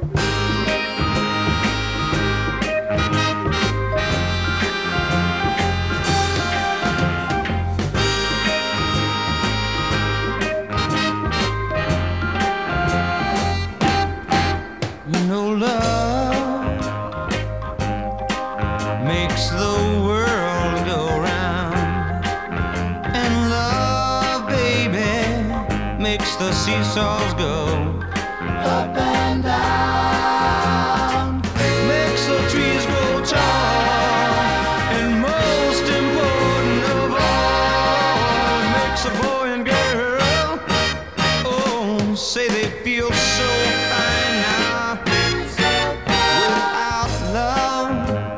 You know, love makes the world go round, and love, baby, makes the seesaws go up and down, makes the trees grow tall, and most important of all, makes a boy and girl, oh, say they feel so fine now. Without love,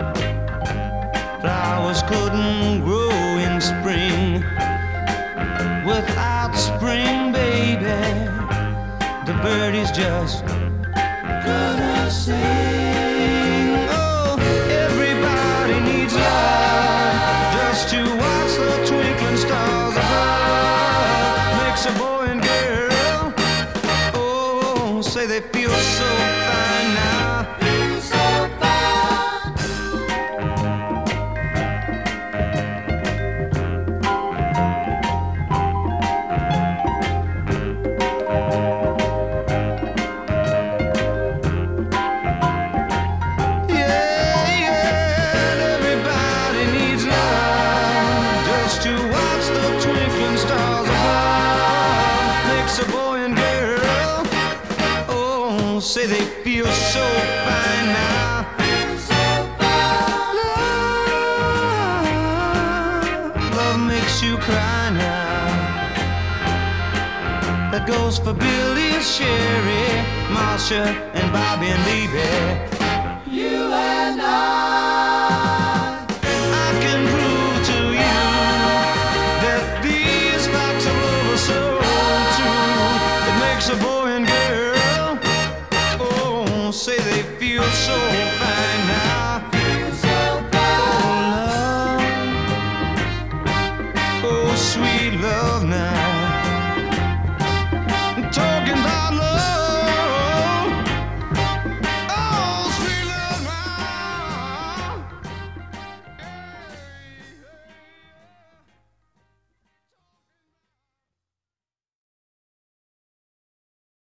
flowers couldn't grow in spring. Without spring, baby, the birdies just couldn't sing. Oh, everybody needs love just to watch the twinkling stars above. Makes a boy and girl, oh, say they feel so fine now. So fine. Yeah, everybody needs love just to watch the twinkling stars above. Makes a boy and girl, oh, say they feel so fine now. Love makes you cry now. That goes for Billy, Sherry, Marsha, and Bobby and Libby. You and I.